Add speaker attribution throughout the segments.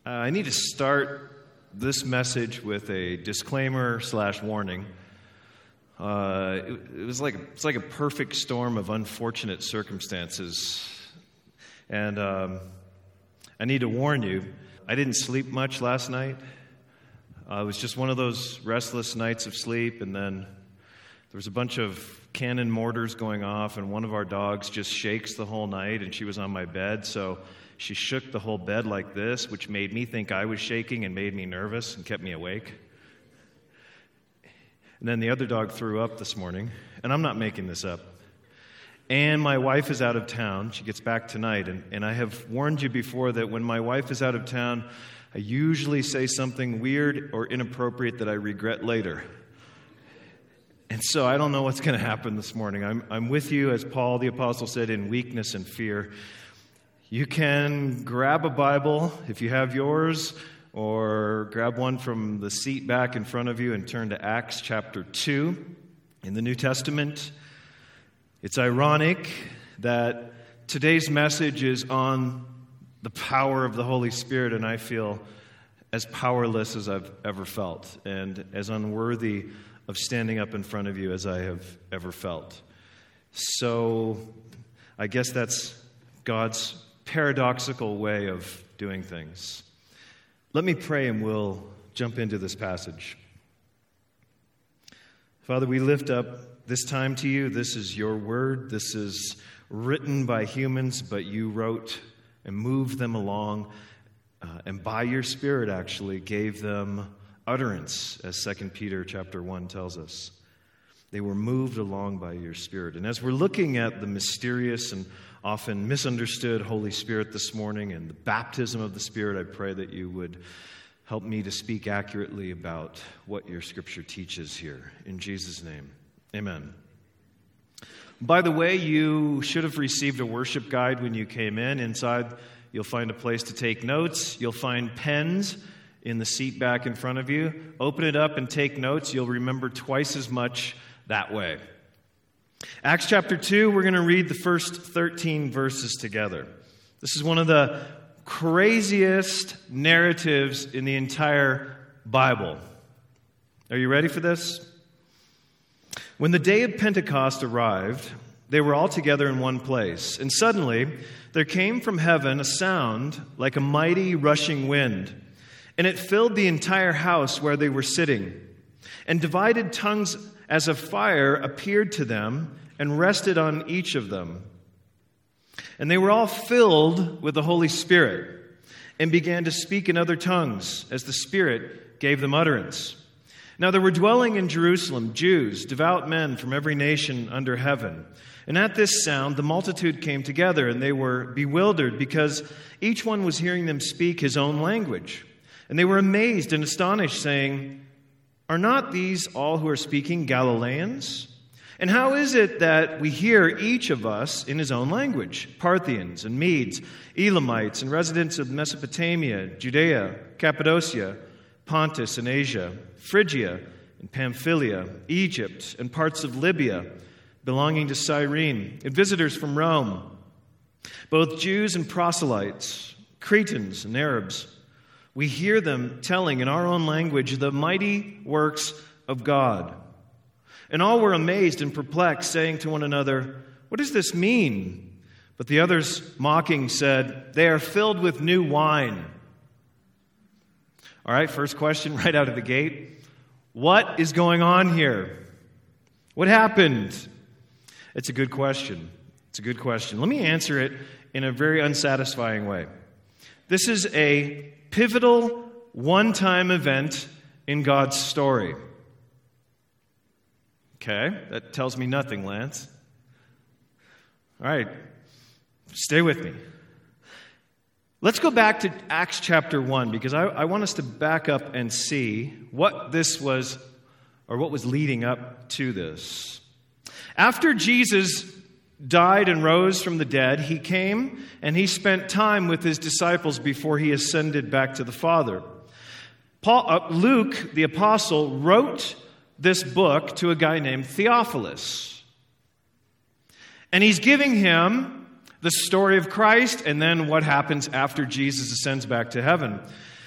Speaker 1: I need to start this message with a disclaimer/warning. It's like a perfect storm of unfortunate circumstances, and I need to warn you. I didn't sleep much last night. It was just one of those restless nights of sleep, and then there was a bunch of cannon mortars going off, and one of our dogs just shakes the whole night, and she was on my bed, so she shook the whole bed like this, which made me think I was shaking and made me nervous and kept me awake. And then the other dog threw up this morning, and I'm not making this up. And my wife is out of town. She gets back tonight, and I have warned you before that when my wife is out of town, I usually say something weird or inappropriate that I regret later. And so I don't know what's going to happen this morning. I'm with you, as Paul the Apostle said, in weakness and fear. You can grab a Bible, if you have yours, or grab one from the seat back in front of you and turn to Acts chapter 2 in the New Testament. It's ironic that today's message is on the power of the Holy Spirit, and I feel as powerless as I've ever felt, and as unworthy of standing up in front of you as I have ever felt. So I guess that's God's paradoxical way of doing things. Let me pray and we'll jump into this passage. Father, we lift up this time to you. This is your word. This is written by humans, but you wrote and moved them along, and by your Spirit actually gave them utterance, as 2 Peter chapter 1 tells us. They were moved along by your Spirit. And as we're looking at the mysterious and often misunderstood Holy Spirit this morning and the baptism of the Spirit, I pray that you would help me to speak accurately about what your Scripture teaches here. In Jesus' name, amen. By the way, you should have received a worship guide when you came in. Inside, you'll find a place to take notes. You'll find pens in the seat back in front of you. Open it up and take notes. You'll remember twice as much that way. Acts chapter 2, we're going to read the first 13 verses together. This is one of the craziest narratives in the entire Bible. Are you ready for this? When the day of Pentecost arrived, they were all together in one place, and suddenly there came from heaven a sound like a mighty rushing wind, and it filled the entire house where they were sitting. And divided tongues as of fire appeared to them and rested on each of them. And they were all filled with the Holy Spirit and began to speak in other tongues as the Spirit gave them utterance. Now there were dwelling in Jerusalem Jews, devout men from every nation under heaven. And at this sound the multitude came together, and they were bewildered because each one was hearing them speak his own language. And they were amazed and astonished, saying, "Are not these all who are speaking Galileans? And how is it that we hear each of us in his own language? Parthians and Medes, Elamites and residents of Mesopotamia, Judea, Cappadocia, Pontus and Asia, Phrygia and Pamphylia, Egypt and parts of Libya belonging to Cyrene, and visitors from Rome, both Jews and proselytes, Cretans and Arabs. We hear them telling in our own language the mighty works of God." And all were amazed and perplexed, saying to one another, "What does this mean?" But the others, mocking, said, "They are filled with new wine." All right, first question right out of the gate. What is going on here? What happened? It's a good question. It's a good question. Let me answer it in a very unsatisfying way. This is a pivotal, one-time event in God's story. Okay, that tells me nothing, Lance. All right, stay with me. Let's go back to Acts chapter 1, because I want us to back up and see what this was, or what was leading up to this. After Jesus died and rose from the dead, he came and he spent time with his disciples before he ascended back to the Father. Luke, the apostle, wrote this book to a guy named Theophilus. And he's giving him the story of Christ and then what happens after Jesus ascends back to heaven.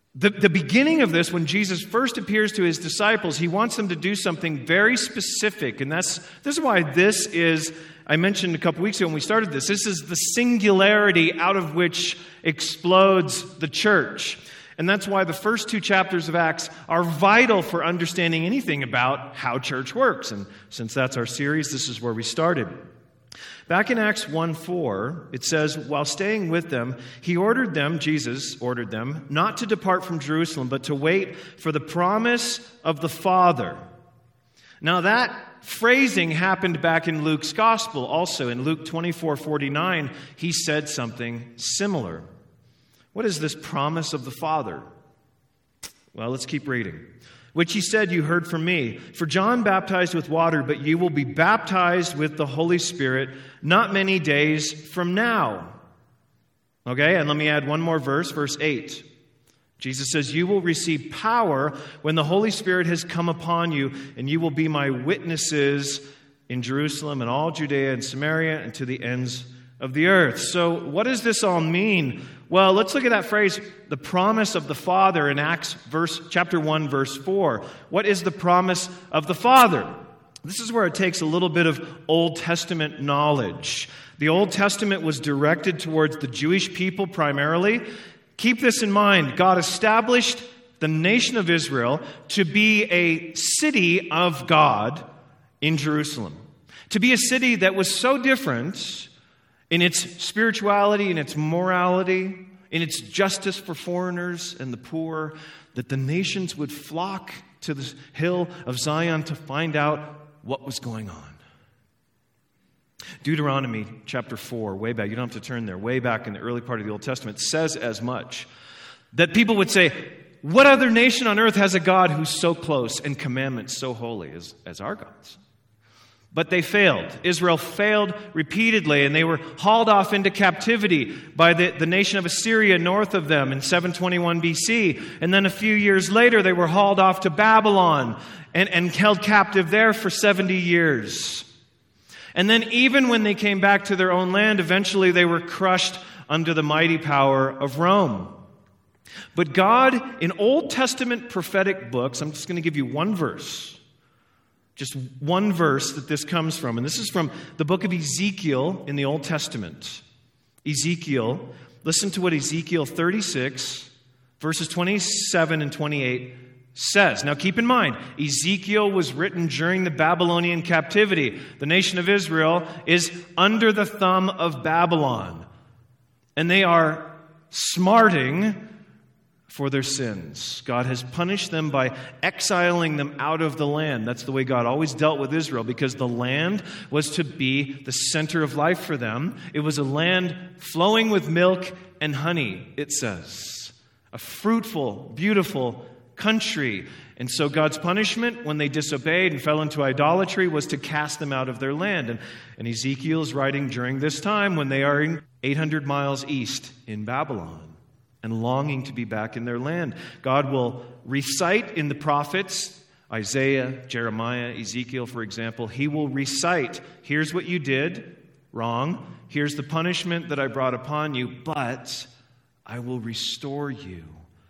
Speaker 1: The beginning of this, when Jesus first appears to his disciples, he wants them to do something very specific. And this is why this is, I mentioned a couple weeks ago when we started this is the singularity out of which explodes the church. And that's why the first 2 chapters of Acts are vital for understanding anything about how church works. And since that's our series, this is where we started. Back in Acts 1:4, it says, while staying with them, Jesus ordered them, not to depart from Jerusalem, but to wait for the promise of the Father. Now that phrasing happened back in Luke's gospel also. In Luke 24:49, he said something similar. What is this promise of the Father? Well, let's keep reading. Which he said, you heard from me. For John baptized with water, but you will be baptized with the Holy Spirit not many days from now. Okay, and let me add one more verse, verse 8. Jesus says, you will receive power when the Holy Spirit has come upon you, and you will be my witnesses in Jerusalem and all Judea and Samaria and to the ends of the earth. So what does this all mean? Well, let's look at that phrase, the promise of the Father, in Acts chapter 1, verse 4. What is the promise of the Father? This is where it takes a little bit of Old Testament knowledge. The Old Testament was directed towards the Jewish people primarily. Keep this in mind. God established the nation of Israel to be a city of God in Jerusalem. To be a city that was so different in its spirituality, in its morality, in its justice for foreigners and the poor, that the nations would flock to the hill of Zion to find out what was going on. Deuteronomy chapter 4, way back, you don't have to turn there, way back in the early part of the Old Testament, says as much. That people would say, what other nation on earth has a God who's so close and commandments so holy as our God's? But they failed. Israel failed repeatedly, and they were hauled off into captivity by the nation of Assyria north of them in 721 BC. And then a few years later, they were hauled off to Babylon and held captive there for 70 years. And then even when they came back to their own land, eventually they were crushed under the mighty power of Rome. But God, in Old Testament prophetic books, I'm just going to give you one verse. Just one verse that this comes from. And this is from the book of Ezekiel in the Old Testament. Ezekiel, listen to what Ezekiel 36, verses 27 and 28 says. Now keep in mind, Ezekiel was written during the Babylonian captivity. The nation of Israel is under the thumb of Babylon. And they are smarting for their sins. God has punished them by exiling them out of the land. That's the way God always dealt with Israel, because the land was to be the center of life for them. It was a land flowing with milk and honey, it says. A fruitful, beautiful country. And so God's punishment when they disobeyed and fell into idolatry was to cast them out of their land. And Ezekiel is writing during this time when they are 800 miles east in Babylon and longing to be back in their land. God will recite in the prophets, Isaiah, Jeremiah, Ezekiel, for example, he will recite, here's what you did wrong, here's the punishment that I brought upon you, but I will restore you.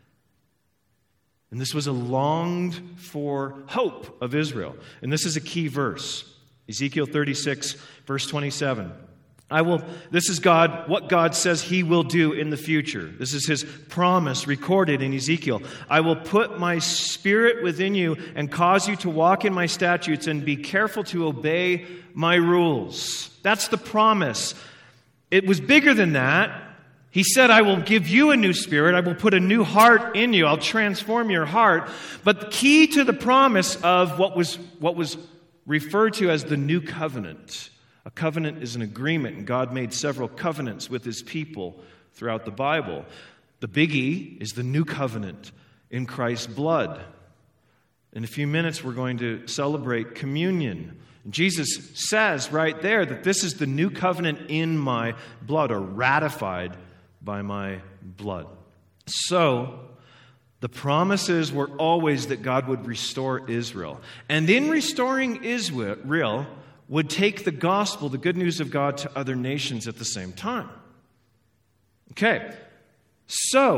Speaker 1: And this was a longed for hope of Israel. And this is a key verse. Ezekiel 36, verse 27. This is God, what God says he will do in the future. This is his promise recorded in Ezekiel. I will put my spirit within you and cause you to walk in my statutes and be careful to obey my rules. That's the promise. It was bigger than that. He said, I will give you a new spirit. I will put a new heart in you. I'll transform your heart. But the key to the promise of what was referred to as the new covenant. A covenant is an agreement, and God made several covenants with his people throughout the Bible. The biggie is the new covenant in Christ's blood. In a few minutes, we're going to celebrate communion. And Jesus says right there that this is the new covenant in my blood, or ratified by my blood. So, the promises were always that God would restore Israel. And in restoring Israel, would take the gospel, the good news of God, to other nations at the same time. Okay, so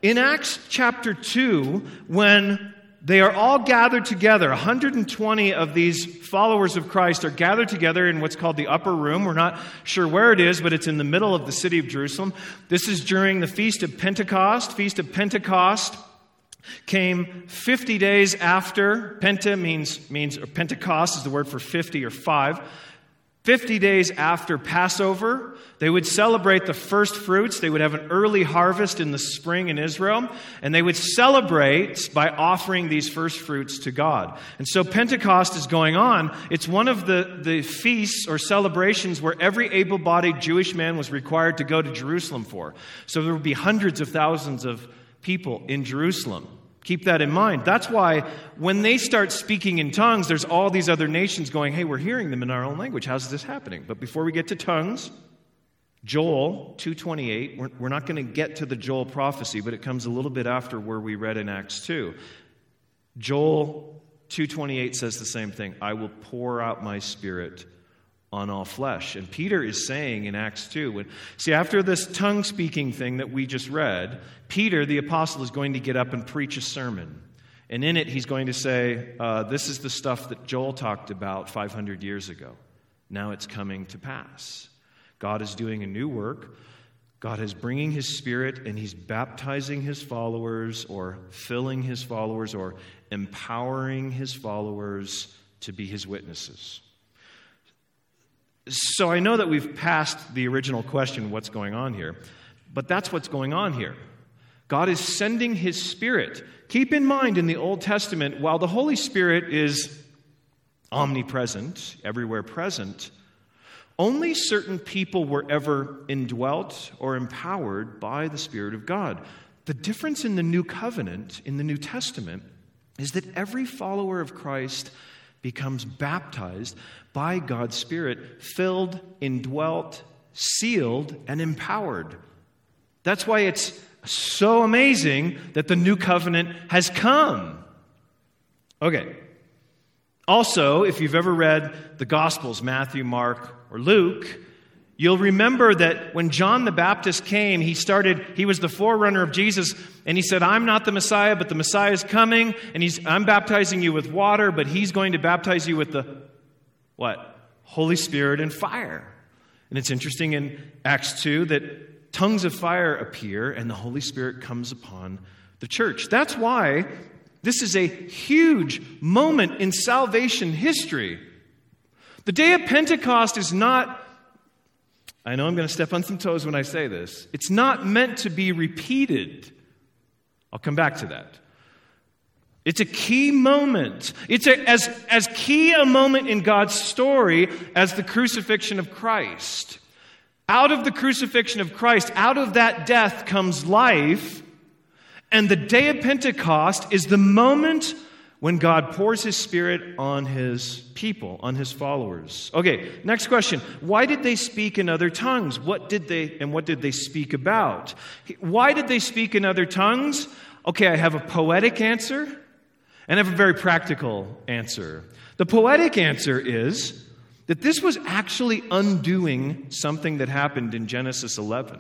Speaker 1: in Acts chapter 2, when they are all gathered together, 120 of these followers of Christ are gathered together in what's called the upper room. We're not sure where it is, but it's in the middle of the city of Jerusalem. This is during the Feast of Pentecost. Feast of Pentecost came 50 days after. Penta means or Pentecost is the word for 50 or 5. 50 days after Passover, they would celebrate the first fruits. They would have an early harvest in the spring in Israel, and they would celebrate by offering these first fruits to God. And so Pentecost is going on. It's one of the feasts or celebrations where every able-bodied Jewish man was required to go to Jerusalem for. So there would be hundreds of thousands of people in Jerusalem. Keep that in mind. That's why when they start speaking in tongues, there's all these other nations going, hey, we're hearing them in our own language. How's this happening? But before we get to tongues, Joel 2:28, we're not going to get to the Joel prophecy, but it comes a little bit after where we read in Acts 2. Joel 2:28 says the same thing. I will pour out my Spirit on all flesh. And Peter is saying in Acts 2, after this tongue-speaking thing that we just read, Peter, the apostle, is going to get up and preach a sermon. And in it, he's going to say, this is the stuff that Joel talked about 500 years ago. Now it's coming to pass. God is doing a new work. God is bringing His Spirit, and He's baptizing His followers, or filling His followers, or empowering His followers to be His witnesses. So I know that we've passed the original question, what's going on here? But that's what's going on here. God is sending His Spirit. Keep in mind, in the Old Testament, while the Holy Spirit is omnipresent, everywhere present, only certain people were ever indwelt or empowered by the Spirit of God. The difference in the New Covenant, in the New Testament, is that every follower of Christ becomes baptized by God's Spirit, filled, indwelt, sealed, and empowered. That's why it's so amazing that the new covenant has come. Okay. Also, if you've ever read the Gospels, Matthew, Mark, or Luke, you'll remember that when John the Baptist came, he was the forerunner of Jesus, and he said, I'm not the Messiah, but the Messiah is coming, and I'm baptizing you with water, but he's going to baptize you with the, what? Holy Spirit and fire. And it's interesting in Acts 2 that tongues of fire appear, and the Holy Spirit comes upon the church. That's why this is a huge moment in salvation history. The day of Pentecost is not, I know I'm going to step on some toes when I say this, it's not meant to be repeated. I'll come back to that. It's a key moment. It's as key a moment in God's story as the crucifixion of Christ. Out of the crucifixion of Christ, out of that death comes life, and the day of Pentecost is the moment when God pours His Spirit on His people, on His followers. Okay, next question. Why did they speak in other tongues? What did they speak about? Why did they speak in other tongues? Okay, I have a poetic answer, and I have a very practical answer. The poetic answer is that this was actually undoing something that happened in Genesis 11,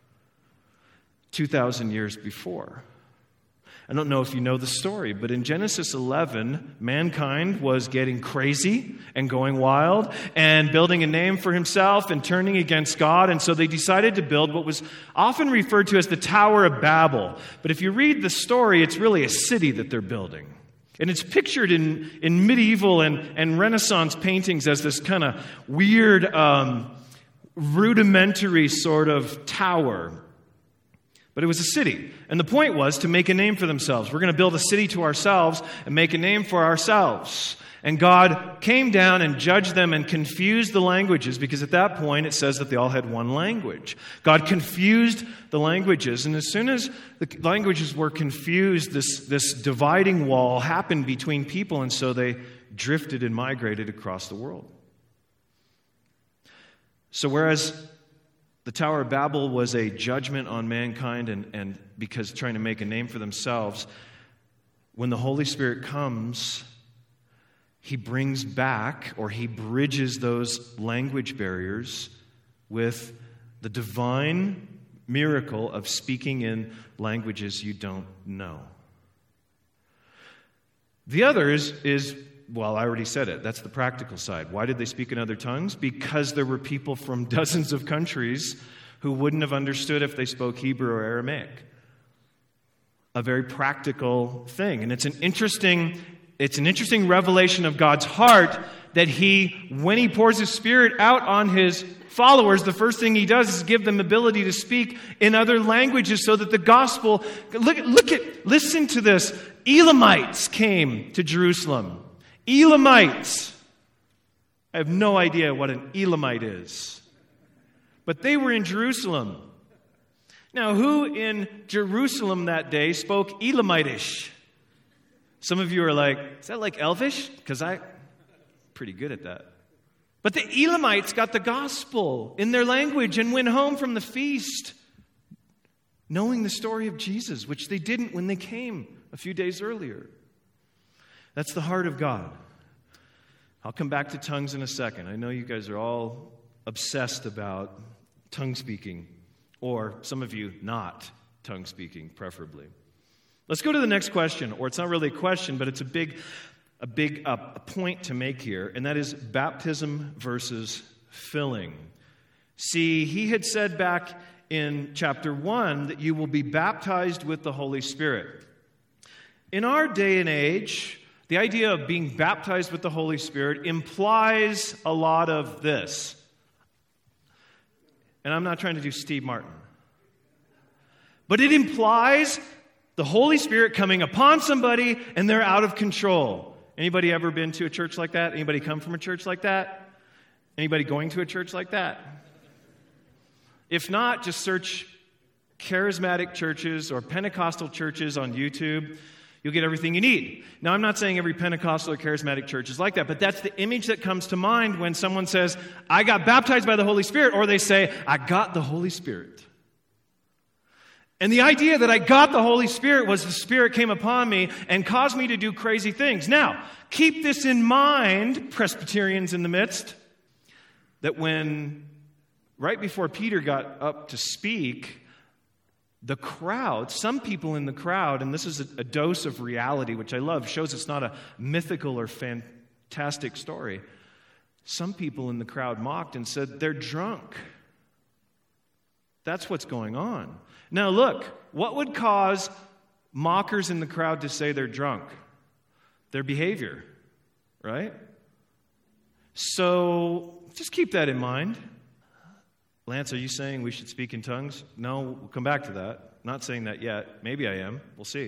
Speaker 1: 2,000 years before. I don't know if you know the story, but in Genesis 11, mankind was getting crazy and going wild and building a name for himself and turning against God. And so they decided to build what was often referred to as the Tower of Babel. But if you read the story, it's really a city that they're building. And it's pictured in medieval and Renaissance paintings as this kind of weird, rudimentary sort of tower. But it was a city. And the point was to make a name for themselves. We're going to build a city to ourselves and make a name for ourselves. And God came down and judged them and confused the languages, because at that point it says that they all had one language. God confused the languages. And as soon as the languages were confused, this dividing wall happened between people. And so they drifted and migrated across the world. So whereas the Tower of Babel was a judgment on mankind and because trying to make a name for themselves, when the Holy Spirit comes, He brings back, or He bridges those language barriers with the divine miracle of speaking in languages you don't know. The other is, well, I already said it. That's the practical side. Why did they speak in other tongues? Because there were people from dozens of countries who wouldn't have understood if they spoke Hebrew or Aramaic. A very practical thing. And it's an interesting revelation of God's heart that when he pours his Spirit out on his followers, the first thing he does is give them ability to speak in other languages so that the gospel, listen to this. Elamites came to Jerusalem. Elamites. I have no idea what an Elamite is. But they were in Jerusalem. Now, who in Jerusalem that day spoke Elamitish? Some of you are like, is that like Elvish? Because I'm pretty good at that. But the Elamites got the gospel in their language and went home from the feast knowing the story of Jesus, which they didn't when they came a few days earlier. That's the heart of God. I'll come back to tongues in a second. I know you guys are all obsessed about tongue speaking, or some of you not tongue speaking, preferably. Let's go to the next question, or it's not really a question, but it's a big point to make here, and that is baptism versus filling. See, he had said back in chapter 1 that you will be baptized with the Holy Spirit. In our day and age, the idea of being baptized with the Holy Spirit implies a lot of this. And I'm not trying to do Steve Martin. But it implies the Holy Spirit coming upon somebody and they're out of control. Anybody ever been to a church like that? Anybody come from a church like that? Anybody going to a church like that? If not, just search charismatic churches or Pentecostal churches on YouTube. You'll get everything you need. Now, I'm not saying every Pentecostal or charismatic church is like that, but that's the image that comes to mind when someone says, I got baptized by the Holy Spirit, or they say, I got the Holy Spirit. And the idea that I got the Holy Spirit was the Spirit came upon me and caused me to do crazy things. Now, keep this in mind, Presbyterians in the midst, that right before Peter got up to speak, the crowd, some people in the crowd, and this is a dose of reality, which I love, shows it's not a mythical or fantastic story. Some people in the crowd mocked and said, they're drunk. That's what's going on. Now look, what would cause mockers in the crowd to say they're drunk? Their behavior, right? So just keep that in mind. Lance, are you saying we should speak in tongues? No, we'll come back to that. Not saying that yet. Maybe I am. We'll see.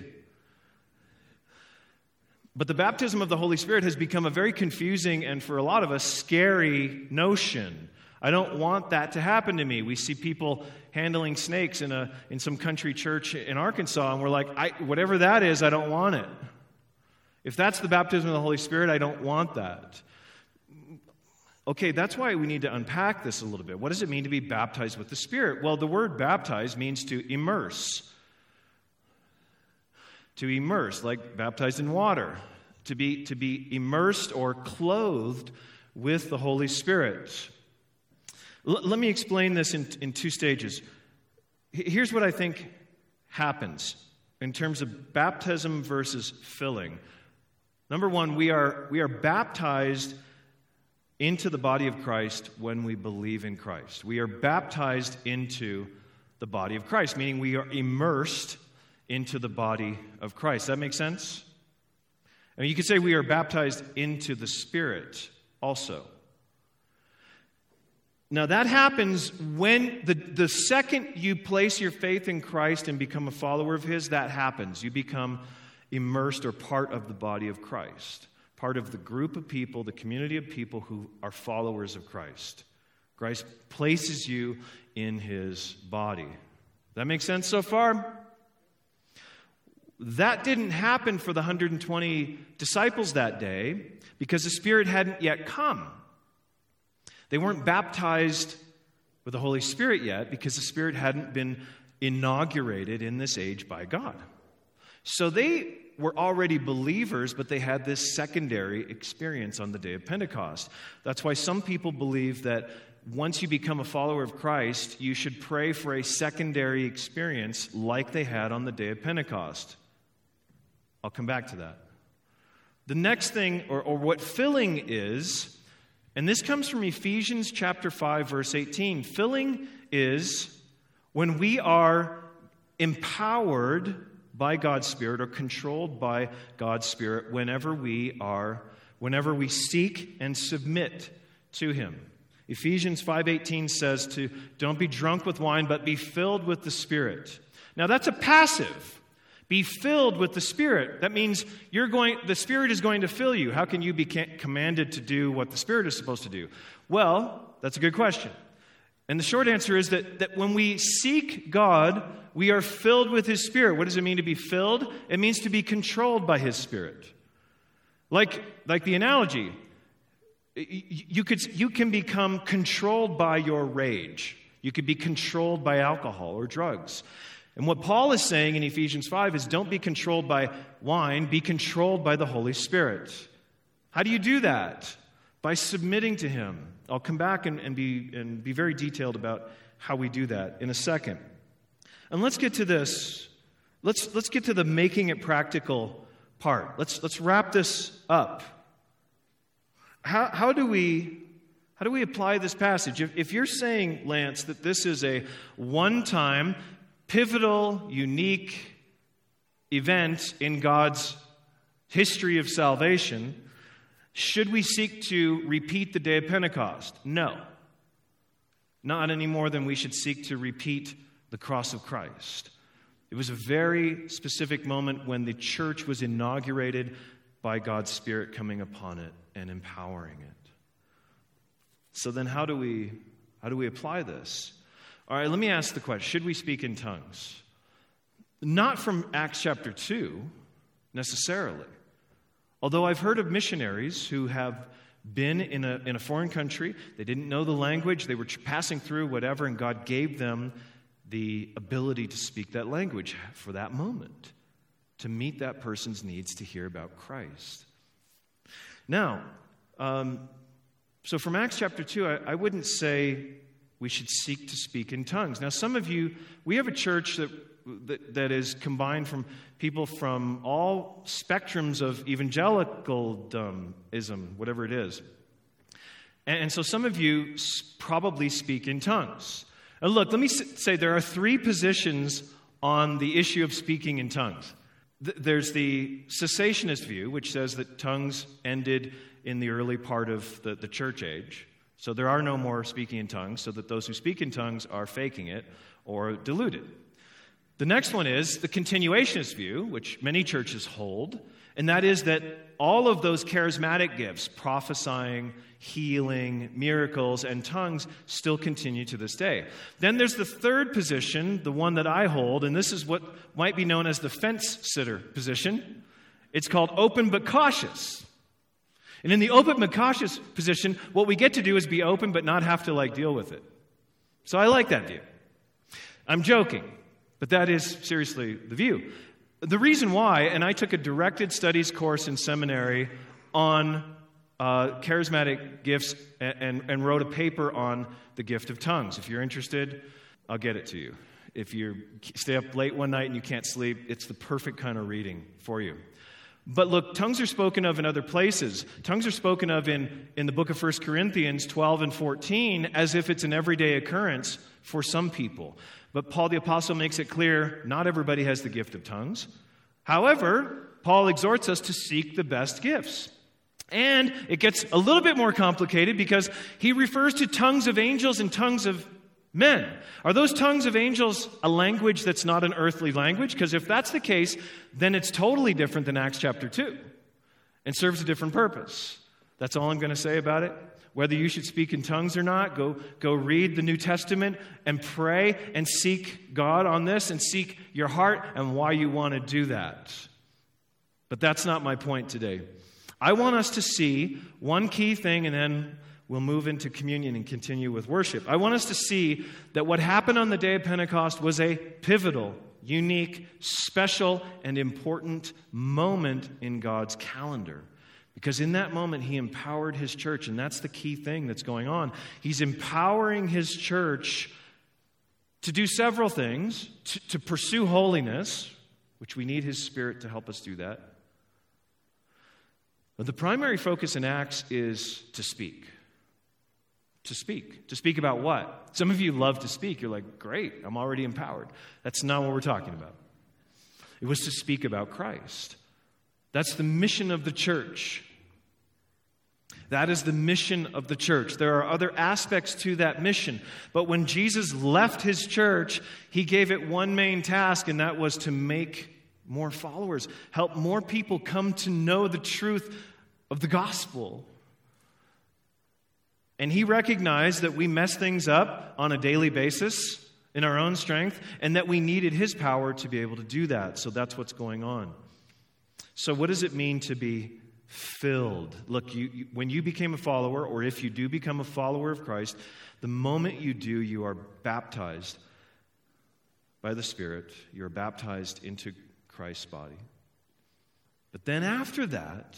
Speaker 1: But the baptism of the Holy Spirit has become a very confusing and, for a lot of us, scary notion. I don't want that to happen to me. We see people handling snakes in some country church in Arkansas, and we're like, whatever that is, I don't want it. If that's the baptism of the Holy Spirit, I don't want that. Okay, that's why we need to unpack this a little bit. What does it mean to be baptized with the Spirit? Well, the word baptize means to immerse. To immerse, like baptized in water. To be immersed or clothed with the Holy Spirit. Let me explain this in two stages. Here's what I think happens in terms of baptism versus filling. Number one, we are baptized into the body of Christ when we believe in Christ. We are baptized into the body of Christ, meaning we are immersed into the body of Christ. That makes sense? I mean, you could say we are baptized into the Spirit also. Now, that happens when the second you place your faith in Christ and become a follower of His, that happens. You become immersed or part of the body of Christ. Part of the group of people, the community of people who are followers of Christ. Christ places you in His body. That makes sense so far? That didn't happen for the 120 disciples that day because the Spirit hadn't yet come. They weren't baptized with the Holy Spirit yet because the Spirit hadn't been inaugurated in this age by God. So they were already believers, but they had this secondary experience on the day of Pentecost. That's why some people believe that once you become a follower of Christ, you should pray for a secondary experience like they had on the day of Pentecost. I'll come back to that. The next thing, or what filling is, and this comes from Ephesians chapter 5, verse 18. Filling is when we are empowered by God's Spirit or controlled by God's Spirit whenever we seek and submit to Him. Ephesians 5:18 says to don't be drunk with wine, but be filled with the Spirit. Now that's a passive. Be filled with the Spirit. That means the Spirit is going to fill you. How can you be commanded to do what the Spirit is supposed to do? Well, that's a good question. And the short answer is that when we seek God, we are filled with His Spirit. What does it mean to be filled? It means to be controlled by His Spirit. Like the analogy, you can become controlled by your rage. You could be controlled by alcohol or drugs. And what Paul is saying in Ephesians 5 is don't be controlled by wine, be controlled by the Holy Spirit. How do you do that? By submitting to Him. I'll come back and be very detailed about how we do that in a second. And let's get to this. Let's get to the making it practical part. Let's wrap this up. How do we apply this passage? If you're saying, Lance, that this is a one-time, pivotal, unique event in God's history of salvation, should we seek to repeat the day of Pentecost? No. Not any more than we should seek to repeat the cross of Christ. It was a very specific moment when the church was inaugurated by God's Spirit coming upon it and empowering it. So then how do we apply this? All right, let me ask the question. Should we speak in tongues? Not from Acts chapter 2, necessarily. Although I've heard of missionaries who have been in a foreign country, they didn't know the language, they were passing through whatever, and God gave them the ability to speak that language for that moment, to meet that person's needs to hear about Christ. Now, so from Acts chapter 2, I wouldn't say we should seek to speak in tongues. Now, some of you, we have a church that is combined from people from all spectrums of evangelicalism, whatever it is. And so some of you probably speak in tongues. Now look, let me say there are three positions on the issue of speaking in tongues. There's the cessationist view, which says that tongues ended in the early part of the church age. So there are no more speaking in tongues, so that those who speak in tongues are faking it or deluded. The next one is the continuationist view, which many churches hold, and that is that all of those charismatic gifts, prophesying, healing, miracles, and tongues, still continue to this day. Then there's the third position, the one that I hold, and this is what might be known as the fence-sitter position. It's called open but cautious. And in the open but cautious position, what we get to do is be open but not have to deal with it. So I like that view. I'm joking. But that is seriously the view. The reason why, and I took a directed studies course in seminary on charismatic gifts and wrote a paper on the gift of tongues. If you're interested, I'll get it to you. If you stay up late one night and you can't sleep, it's the perfect kind of reading for you. But look, tongues are spoken of in other places. Tongues are spoken of in the book of 1 Corinthians 12 and 14 as if it's an everyday occurrence for some people. But Paul the Apostle makes it clear not everybody has the gift of tongues. However, Paul exhorts us to seek the best gifts. And it gets a little bit more complicated because he refers to tongues of angels and tongues of men. Are those tongues of angels a language that's not an earthly language? Because if that's the case, then it's totally different than Acts chapter 2 and serves a different purpose. That's all I'm going to say about it. Whether you should speak in tongues or not, go read the New Testament and pray and seek God on this and seek your heart and why you want to do that. But that's not my point today. I want us to see one key thing, and then we'll move into communion and continue with worship. I want us to see that what happened on the day of Pentecost was a pivotal, unique, special, and important moment in God's calendar. Because in that moment, he empowered his church, and that's the key thing that's going on. He's empowering his church to do several things, to pursue holiness, which we need his Spirit to help us do that. But the primary focus in Acts is to speak. To speak. To speak about what? Some of you love to speak. You're like, great, I'm already empowered. That's not what we're talking about. It was to speak about Christ. That's the mission of the church. That is the mission of the church. There are other aspects to that mission. But when Jesus left his church, he gave it one main task, and that was to make more followers, help more people come to know the truth of the gospel. And he recognized that we mess things up on a daily basis in our own strength, and that we needed his power to be able to do that. So that's what's going on. So what does it mean to be filled? Look, when you became a follower, or if you do become a follower of Christ, the moment you do, you are baptized by the Spirit. You're baptized into Christ's body. But then after that,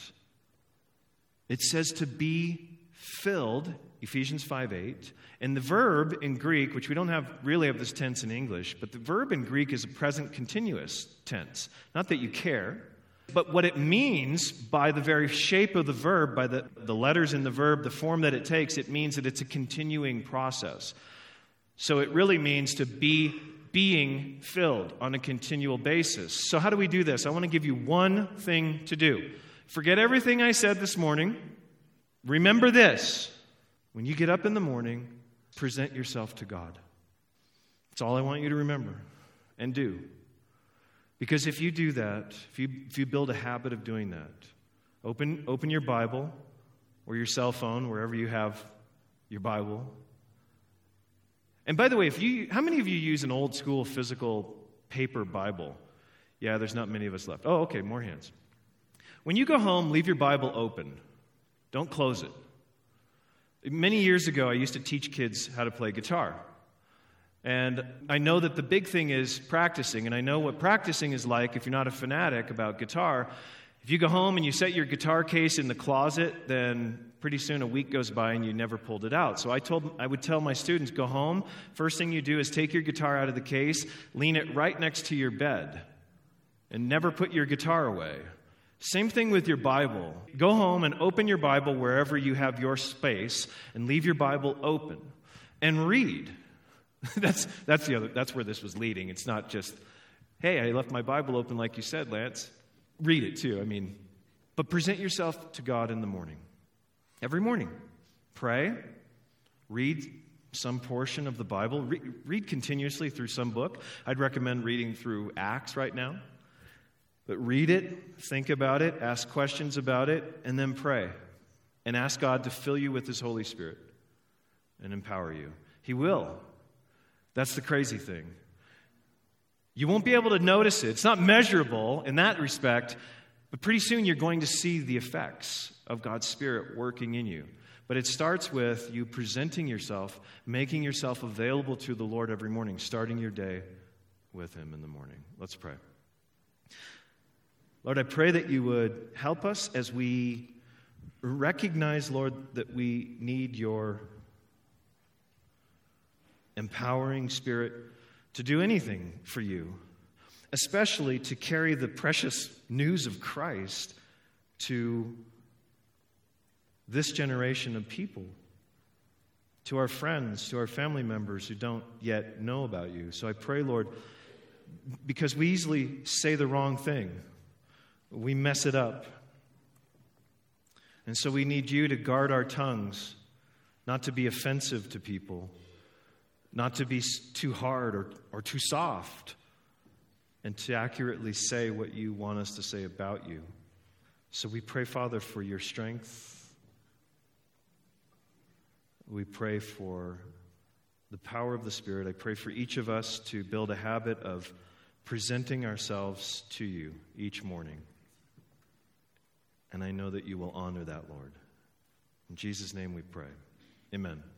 Speaker 1: it says to be filled, Ephesians 5:8. And the verb in Greek, which we don't really have this tense in English, but the verb in Greek is a present continuous tense. Not that you care, but what it means by the very shape of the verb, by the letters in the verb, the form that it takes, it means that it's a continuing process. So it really means to be being filled on a continual basis. So how do we do this? I want to give you one thing to do. Forget everything I said this morning. Remember this. When you get up in the morning, present yourself to God. That's all I want you to remember and do. Because if you do that, if you build a habit of doing that, open your Bible or your cell phone, wherever you have your Bible. And by the way, how many of you use an old school physical paper Bible? Yeah, there's not many of us left. Oh, okay, more hands. When you go home, leave your Bible open. Don't close it. Many years ago, I used to teach kids how to play guitar. And I know that the big thing is practicing, and I know what practicing is like if you're not a fanatic about guitar. If you go home and you set your guitar case in the closet, then pretty soon a week goes by and you never pulled it out. So I would tell my students, go home, first thing you do is take your guitar out of the case, lean it right next to your bed, and never put your guitar away. Same thing with your Bible. Go home and open your Bible wherever you have your space and leave your Bible open and read. That's where this was leading. It's not just, hey, I left my Bible open like you said, Lance. Read it too. But present yourself to God in the morning. Every morning. Pray. Read some portion of the Bible. Read continuously through some book. I'd recommend reading through Acts right now. But read it, think about it, ask questions about it, and then pray. And ask God to fill you with His Holy Spirit and empower you. He will. That's the crazy thing. You won't be able to notice it. It's not measurable in that respect, but pretty soon you're going to see the effects of God's Spirit working in you. But it starts with you presenting yourself, making yourself available to the Lord every morning, starting your day with Him in the morning. Let's pray. Lord, I pray that you would help us as we recognize, Lord, that we need your empowering Spirit to do anything for you, especially to carry the precious news of Christ to this generation of people, to our friends, to our family members who don't yet know about you. So I pray, Lord, because we easily say the wrong thing. We mess it up. And so we need you to guard our tongues, not to be offensive to people, not to be too hard or too soft, and to accurately say what you want us to say about you. So we pray, Father, for your strength. We pray for the power of the Spirit. I pray for each of us to build a habit of presenting ourselves to you each morning. And I know that you will honor that, Lord. In Jesus' name we pray. Amen.